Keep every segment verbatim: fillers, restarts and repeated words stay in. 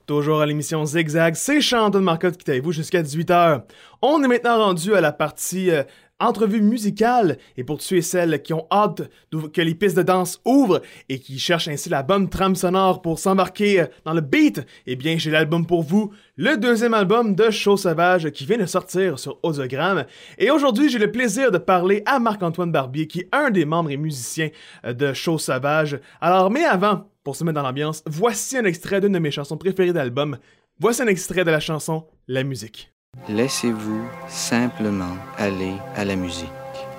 Toujours à l'émission Zigzag, c'est Chanton Marcotte qui est avec vous jusqu'à dix-huit heures. On est maintenant rendu à la partie euh, entrevue musicale, et pour ceux et celles qui ont hâte que les pistes de danse ouvrent et qui cherchent ainsi la bonne trame sonore pour s'embarquer dans le beat, eh bien j'ai l'album pour vous, le deuxième album de Chose Sauvage qui vient de sortir sur Audiogramme. Et aujourd'hui j'ai le plaisir de parler à Marc-Antoine Barbier qui est un des membres et musiciens de Chose Sauvage. Alors mais avant, pour se mettre dans l'ambiance, voici un extrait d'une de mes chansons préférées d'album. Voici un extrait de la chanson La musique. Laissez-vous simplement aller à la musique.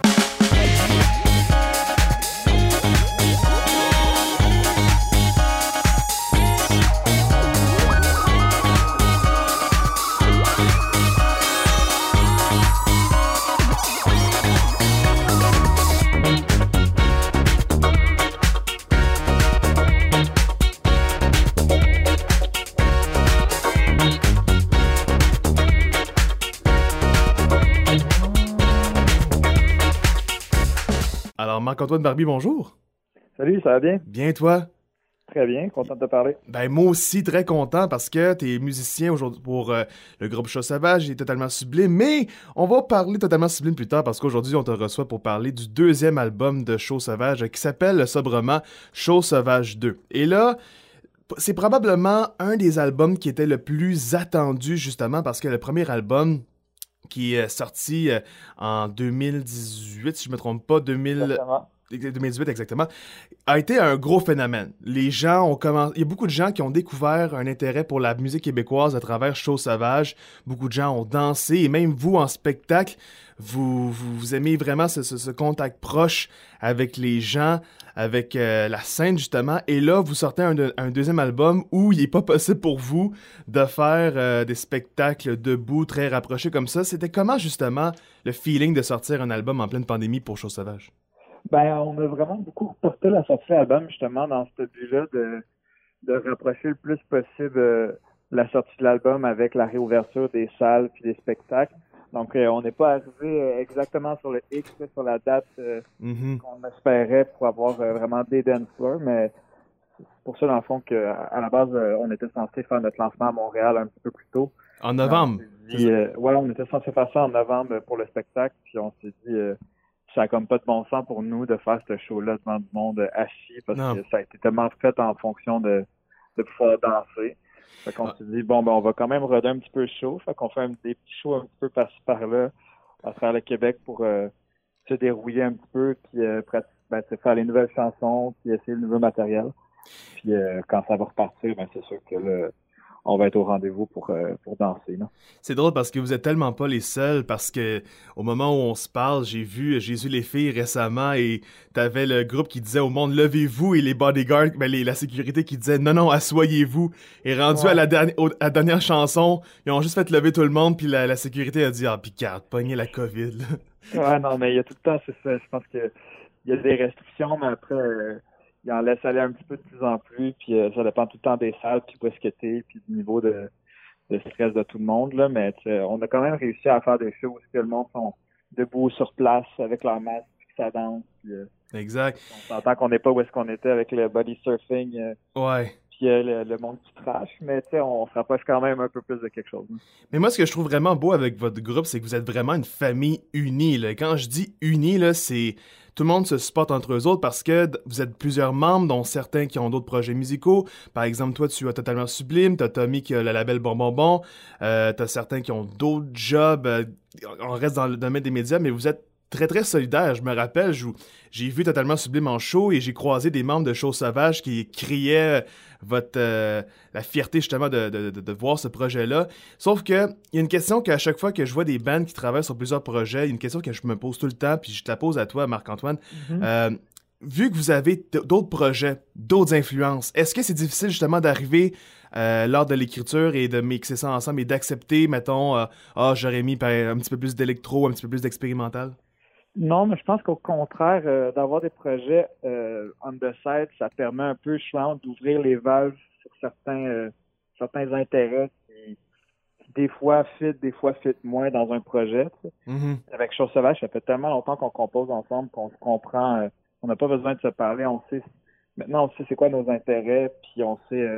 Alors Marc-Antoine Barbier, bonjour. Salut, ça va bien? Bien toi? Très bien, content de te parler. Ben moi aussi très content parce que t'es musicien aujourd'hui pour euh, le groupe Chose Sauvage, il est totalement sublime, mais on va parler totalement sublime plus tard parce qu'aujourd'hui on te reçoit pour parler du deuxième album de Chose Sauvage qui s'appelle sobrement Chose Sauvage deux. Et là, c'est probablement un des albums qui était le plus attendu justement parce que le premier album qui est sorti euh, en deux mille dix-huit, si je me trompe pas, deux mille... Exactement. deux mille dix-huit exactement, a été un gros phénomène. Les gens ont commencé... Il y a beaucoup de gens qui ont découvert un intérêt pour la musique québécoise à travers Chose Sauvage. Beaucoup de gens ont dansé, et même vous, en spectacle, vous, vous, vous aimez vraiment ce, ce, ce contact proche avec les gens, avec euh, la scène, justement. Et là, vous sortez un, de, un deuxième album où il n'est pas possible pour vous de faire euh, des spectacles debout, très rapprochés comme ça. C'était comment, justement, le feeling de sortir un album en pleine pandémie pour Chose Sauvage? Ben, on a vraiment beaucoup reporté la sortie de l'album, justement, dans ce but-là, de, de rapprocher le plus possible euh, la sortie de l'album avec la réouverture des salles puis des spectacles. Donc, euh, on n'est pas arrivé euh, exactement sur le X, là, sur la date euh, mm-hmm. qu'on espérait pour avoir euh, vraiment des dance floors, mais c'est pour ça, dans le fond, qu'à la base, euh, on était censé faire notre lancement à Montréal un petit peu plus tôt. En novembre? Dit, euh, ouais, on était censé faire ça en novembre pour le spectacle, puis on s'est dit... Euh, ça n'a comme pas de bon sens pour nous de faire ce show-là devant du monde assis parce non. que ça a été tellement fait en fonction de, de pouvoir danser. Fait qu'on ah. s'est dit, bon, ben, on va quand même roder un petit peu chaud. Fait qu'on fait un, des petits shows un petit peu par-ci par-là à travers le Québec pour euh, se dérouiller un petit peu puis euh, ben, faire les nouvelles chansons puis essayer le nouveau matériel. Puis euh, quand ça va repartir, ben, c'est sûr que là, on va être au rendez-vous pour, euh, pour danser. Non? C'est drôle parce que vous êtes tellement pas les seuls, parce que au moment où on se parle, j'ai vu Jésus les filles récemment et t'avais le groupe qui disait au monde « Levez-vous » et les bodyguards, ben les, la sécurité qui disait « Non, non, assoyez-vous ». Et rendu ouais. à, la derni- au, à la dernière chanson, ils ont juste fait lever tout le monde puis la, la sécurité a dit « Ah, puis garde, pognez la COVID. » Ouais, non, mais il y a tout le temps, c'est ça. Je pense que il y a des restrictions, mais après... Euh... il en laisse aller un petit peu de plus en plus, puis euh, ça dépend tout le temps des salles, puis où est-ce que t'es, puis du niveau de, de stress de tout le monde, là, mais on a quand même réussi à faire des shows où que le monde sont debout sur place avec leur masque, puis que ça danse, puis euh, exact. On s'entend qu'on n'est pas où est-ce qu'on était avec le body surfing, euh, ouais. puis euh, le, le monde qui trash, mais tu sais, on se rapproche quand même un peu plus de quelque chose. Hein. Mais moi, ce que je trouve vraiment beau avec votre groupe, c'est que vous êtes vraiment une famille unie, là. Quand je dis unie, là, c'est... Tout le monde se supporte entre eux autres parce que vous êtes plusieurs membres, dont certains qui ont d'autres projets musicaux. Par exemple, toi, tu as Totalement Sublime, t'as Tommy qui a le label Bon Bon Bon, euh, t'as certains qui ont d'autres jobs. Euh, on reste dans le domaine des médias, mais vous êtes très, très solidaires. Je me rappelle, je, j'ai vu Totalement Sublime en show et j'ai croisé des membres de Chose Sauvage qui criaient votre euh, la fierté justement de, de, de, de voir ce projet-là. Sauf que il y a une question qu'à chaque fois que je vois des bands qui travaillent sur plusieurs projets, il y a une question que je me pose tout le temps, puis je te la pose à toi, Marc-Antoine. Mm-hmm. Euh, vu que vous avez t- d'autres projets, d'autres influences, est-ce que c'est difficile justement d'arriver euh, lors de l'écriture et de mixer ça ensemble et d'accepter, mettons, ah, euh, oh, j'aurais mis un petit peu plus d'électro, un petit peu plus d'expérimental? Non, mais je pense qu'au contraire, euh, d'avoir des projets euh, on the side, ça permet un peu, je pense, d'ouvrir les valves sur certains euh, certains intérêts qui, qui des fois fit, des fois fit moins dans un projet. Mm-hmm. Avec Chose Sauvage, ça fait tellement longtemps qu'on compose ensemble qu'on se comprend. Euh, on n'a pas besoin de se parler. On sait maintenant, on sait c'est quoi nos intérêts, puis on sait euh,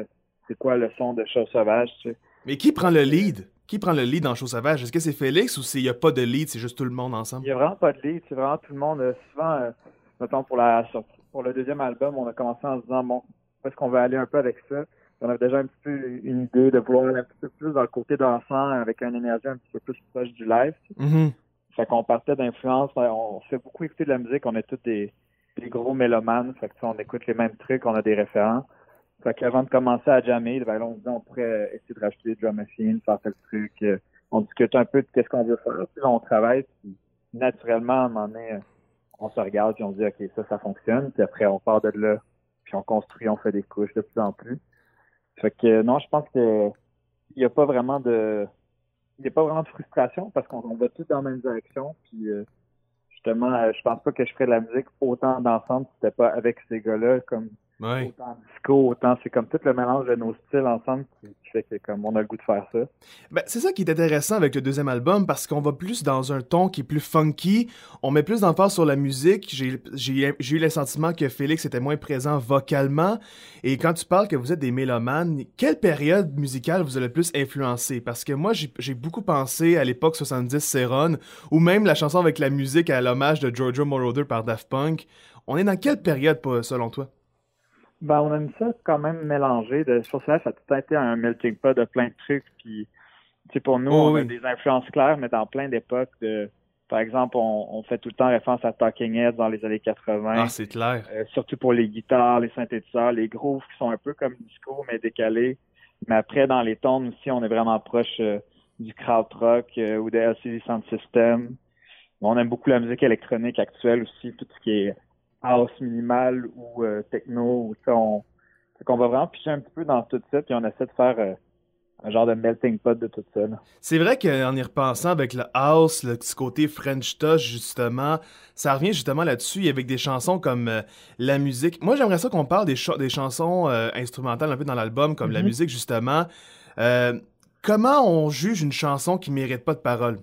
c'est quoi le son de Chose Sauvage, tu sais. Mais qui prend le lead? Qui prend le lead dans Chose Sauvage? Est-ce que c'est Félix ou il n'y a pas de lead, c'est juste tout le monde ensemble? Il n'y a vraiment pas de lead, c'est vraiment tout le monde. Euh, souvent, euh, mettons, pour la sortie, pour le deuxième album, on a commencé en se disant, bon, où est-ce qu'on va aller un peu avec ça? On avait déjà un petit peu une idée de vouloir aller un petit peu plus dans le côté dansant, avec une énergie un petit peu plus proche du live. Mm-hmm. Fait qu'on partait d'influence, on fait beaucoup écouter de la musique, on est tous des, des gros mélomanes, fait que on écoute les mêmes trucs, on a des référents. Fait qu'avant de commencer à jammer, ben là, on se dit on pourrait essayer de rajouter des drum machines, faire tel truc. Euh, on discute un peu de qu'est-ce qu'on veut faire. Puis là, on travaille, puis naturellement, à un moment donné, on se regarde, puis on se dit OK, ça, ça fonctionne. Puis après, on part de là, puis on construit, on fait des couches de plus en plus. Fait que non, je pense que il n'y a pas vraiment de il n'y a pas vraiment de frustration parce qu'on on va tous dans la même direction. Puis euh, justement, euh, je pense pas que je ferais de la musique autant d'ensemble si c'était pas avec ces gars-là, comme Ouais. autant disco, autant c'est comme tout le mélange de nos styles ensemble qui, qui fait que comme on a le goût de faire ça. Ben, c'est ça qui est intéressant avec le deuxième album parce qu'on va plus dans un ton qui est plus funky, on met plus d'emphase sur la musique. J'ai, j'ai, j'ai eu le sentiment que Félix était moins présent vocalement. Et quand tu parles que vous êtes des mélomanes, quelle période musicale vous a le plus influencé? Parce que moi, j'ai, j'ai beaucoup pensé à l'époque soixante-dix Céron, ou même la chanson avec la musique à l'hommage de Giorgio Moroder par Daft Punk. On est dans quelle période, selon toi? Ben, on aime ça quand même mélangé. De, sur ça, ça a tout le temps été un melting pot de plein de trucs. Puis, tu sais, pour nous, oh, on oui. a des influences claires, mais dans plein d'époques. De, par exemple, on, on fait tout le temps référence à Talking Heads dans les années quatre-vingts. Ah, c'est clair. Euh, surtout pour les guitares, les synthétiseurs, les grooves qui sont un peu comme disco, mais décalés. Mais après, dans les tons aussi, on est vraiment proche euh, du krautrock euh, ou de L C D Sound System. On aime beaucoup la musique électronique actuelle aussi, tout ce qui est house minimal ou euh, techno. Ou ça, on, on va vraiment piger un petit peu dans tout ça, puis on essaie de faire euh, un genre de melting pot de tout ça. Là. C'est vrai qu'en y repensant avec le house, le petit côté French touch, justement, ça revient justement là-dessus, avec des chansons comme euh, la musique. Moi, j'aimerais ça qu'on parle des, ch- des chansons euh, instrumentales un peu dans l'album, comme mm-hmm. la musique, justement. Euh, comment on juge une chanson qui mérite pas de paroles?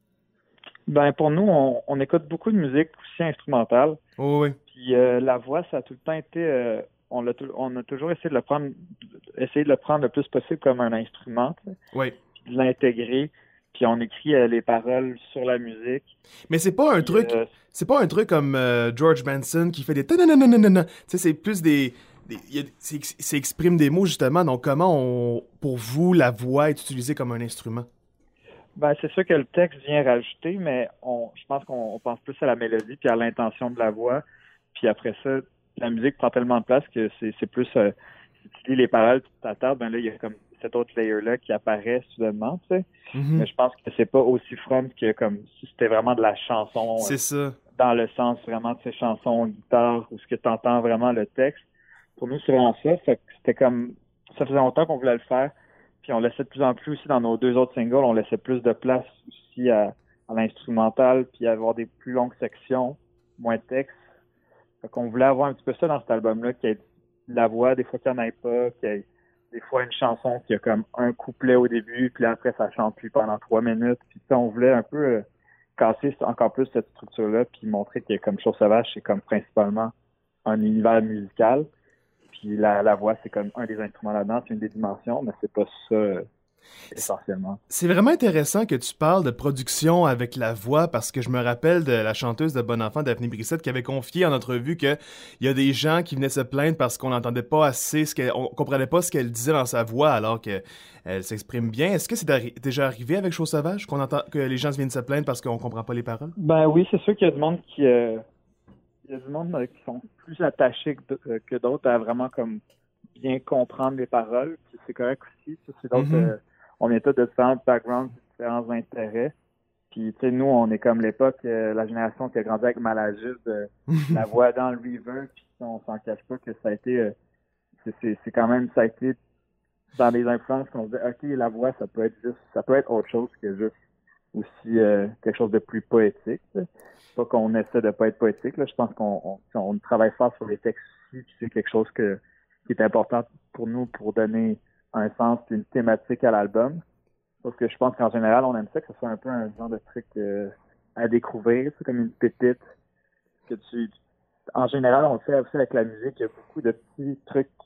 Ben, pour nous, on, on écoute beaucoup de musique aussi instrumentale. Oh, oui. Puis euh, la voix, ça a tout le temps été... Euh, on, l'a, on a toujours essayé de le prendre essayer de le prendre le plus possible comme un instrument. T'sais. Oui. Puis de l'intégrer. Puis on écrit euh, les paroles sur la musique. Mais c'est pas un puis, truc... Euh, c'est pas un truc comme euh, George Benson qui fait des... Tu sais, c'est plus des... des y a, c'est, c'est exprime des mots, justement. Donc, comment, on, pour vous, la voix est utilisée comme un instrument? Ben, c'est sûr que le texte vient rajouter, mais on, je pense qu'on on pense plus à la mélodie puis à l'intention de la voix. Puis après ça, la musique prend tellement de place que c'est, c'est plus... Euh, si tu lis les paroles, tu t'attardes, ben là, il y a comme cet autre layer-là qui apparaît soudainement, tu sais. Mm-hmm. Mais je pense que c'est pas aussi front que comme si c'était vraiment de la chanson. C'est euh, ça. Dans le sens vraiment de ces chansons guitare où ce que tu entends vraiment le texte. Pour nous, c'est vraiment ça. Fait que c'était comme... Ça faisait longtemps qu'on voulait le faire. Puis on laissait de plus en plus aussi dans nos deux autres singles, on laissait plus de place aussi à, à l'instrumental, puis à avoir des plus longues sections, moins de texte. Fait qu'on voulait avoir un petit peu ça dans cet album-là, qu'il y ait de la voix, des fois qu'il n'y en ait pas, qu'il y ait des fois une chanson qui a comme un couplet au début, puis après ça chante plus pendant trois minutes. Puis ça, on voulait un peu euh, casser encore plus cette structure-là, puis montrer qu'il y a comme Chose Sauvage, c'est comme principalement un univers musical. Puis la, la voix, c'est comme un des instruments là-dedans, c'est une des dimensions, mais c'est pas ça euh, essentiellement. C'est vraiment intéressant que tu parles de production avec la voix, parce que je me rappelle de la chanteuse de Bon Enfant, Daphné Brissette, qui avait confié en entrevue qu'il y a des gens qui venaient se plaindre parce qu'on n'entendait pas assez, ce qu'elle, on comprenait pas ce qu'elle disait dans sa voix alors qu'elle s'exprime bien. Est-ce que c'est arri- déjà arrivé avec Chose Sauvage, qu'on entend, que les gens viennent se plaindre parce qu'on comprend pas les paroles? Ben oui, c'est sûr qu'il y a du monde qui... Euh... Il y a du monde euh, qui sont plus attachés que, euh, que d'autres à vraiment comme bien comprendre les paroles. Puis c'est correct aussi. Ça, c'est d'autres, mm-hmm. euh, on est tous de différents backgrounds, de différents intérêts. Puis tu sais, nous, on est comme l'époque, euh, la génération qui a grandi avec Malajus, euh, la voix dans le reverb, puis on s'en cache pas que ça a été, euh, c'est, c'est, c'est quand même, ça a été dans les influences qu'on se dit, ok, la voix, ça peut être juste, ça peut être autre chose que juste aussi euh, quelque chose de plus poétique. T'sais. Pas qu'on essaie de pas être poétique, là. Je pense qu'on on, on travaille fort sur les textes aussi, puis c'est quelque chose que, qui est important pour nous pour donner un sens et une thématique à l'album. Parce que je pense qu'en général, on aime ça, que ce soit un peu un genre de truc euh, à découvrir, c'est comme une pépite que tu... En général, on le fait aussi avec la musique, il y a beaucoup de petits trucs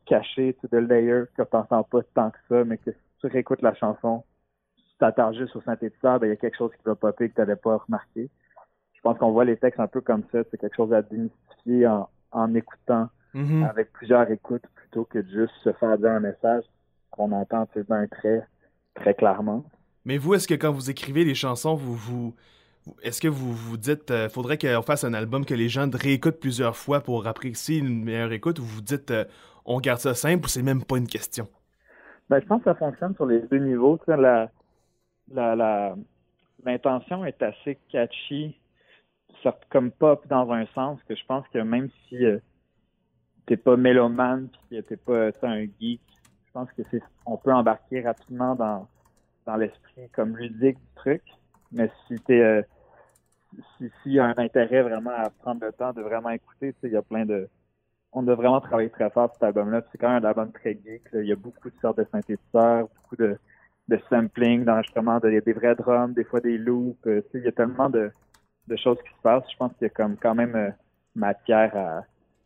caché, de layer que tu n'entends pas tant que ça, mais que si tu réécoutes la chanson, si tu t'attardes juste au synthétiseur, ben il y a quelque chose qui va popper que tu n'avais pas remarqué. Je pense qu'on voit les textes un peu comme ça, c'est quelque chose à démystifier en, en écoutant mm-hmm. avec plusieurs écoutes plutôt que de juste se faire dire un message qu'on entend d'un trait très clairement. Mais vous, est-ce que quand vous écrivez les chansons, vous vous est-ce que vous vous dites euh, faudrait qu'on fasse un album que les gens réécoutent plusieurs fois pour apprécier une meilleure écoute, ou vous dites euh, on garde ça simple, ou c'est même pas une question? Ben, je pense que ça fonctionne sur les deux niveaux. La, la, la, l'intention est assez catchy, comme pop dans un sens, que je pense que même si euh, t'es pas mélomane puis t'es pas un geek, je pense que c'est on peut embarquer rapidement dans, dans l'esprit comme ludique du truc. Mais si t'es euh, si s'il y a un intérêt vraiment à prendre le temps de vraiment écouter, tu sais, il y a plein de on a vraiment travaillé très fort sur cet album-là. C'est quand même un album très geek. Là. Il y a beaucoup de sortes de synthétiseurs, beaucoup de, de sampling, d'enregistrement, il y a des vrais drums, des fois des loops. Euh, tu sais, il y a tellement de, de choses qui se passent. Je pense qu'il y a comme quand même euh, matière à,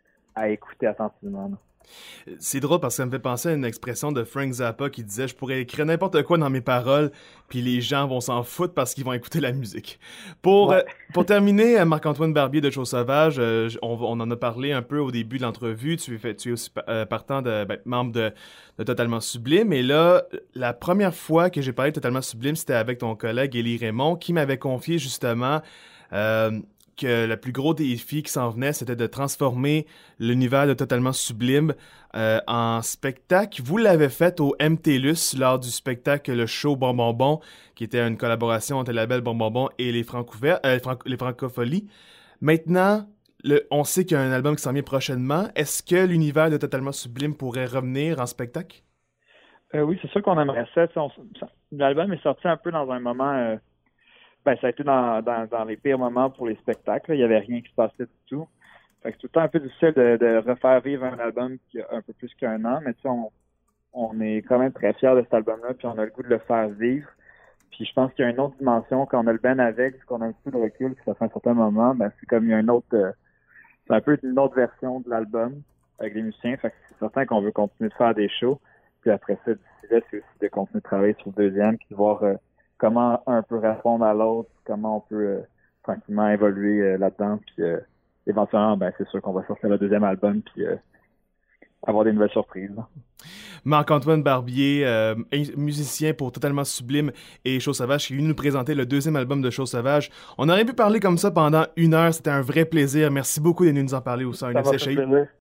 à écouter attentivement. Là. C'est drôle parce que ça me fait penser à une expression de Frank Zappa qui disait « Je pourrais écrire n'importe quoi dans mes paroles, puis les gens vont s'en foutre parce qu'ils vont écouter la musique. » Pour, ouais. euh, pour terminer, Marc-Antoine Barbier de Chose Sauvage, euh, on, on en a parlé un peu au début de l'entrevue. Tu es, fait, tu es aussi euh, partant de ben, membre de, de Totalement Sublime. Et là, la première fois que j'ai parlé de Totalement Sublime, c'était avec ton collègue Élie Raymond qui m'avait confié justement... Euh, que le plus gros défi qui s'en venait, c'était de transformer l'univers de Totalement Sublime euh, en spectacle. Vous l'avez fait au M T L U S lors du spectacle Le Show Bon Bon Bon, qui était une collaboration entre le label Bon Bon Bon et les, Francouver- euh, Franc- les Francopholies. Maintenant, le, on sait qu'il y a un album qui s'en vient prochainement. Est-ce que l'univers de Totalement Sublime pourrait revenir en spectacle? Euh, oui, c'est sûr qu'on aimerait ça. On, l'album est sorti un peu dans un moment... Euh... Ben, ça a été dans, dans, dans les pires moments pour les spectacles. Là. Il n'y avait rien qui se passait du tout. Fait que c'est tout le temps un peu difficile de, de refaire vivre un album qui a un peu plus qu'un an, mais tu sais, on, on est quand même très fiers de cet album-là, puis on a le goût de le faire vivre. Puis je pense qu'il y a une autre dimension quand on a le ben avec, qu'on a un petit peu de recul, que ça fait un certain moment, ben c'est comme il y a une autre, euh, c'est un peu une autre version de l'album avec les musiciens. Fait que c'est certain qu'on veut continuer de faire des shows. Puis après ça, d'ici là, c'est aussi de continuer de travailler sur le deuxième, puis de voir euh, comment un peut répondre à l'autre, comment on peut euh, tranquillement évoluer euh, là-dedans, puis euh, éventuellement, ben c'est sûr qu'on va sortir le deuxième album, puis euh, avoir des nouvelles surprises. Marc-Antoine Barbier, euh, musicien pour Totalement Sublime et Chose Sauvage, qui est venu nous présenter le deuxième album de Chose Sauvage. On aurait pu parler comme ça pendant une heure, c'était un vrai plaisir. Merci beaucoup de nous en parler au sein de C H I.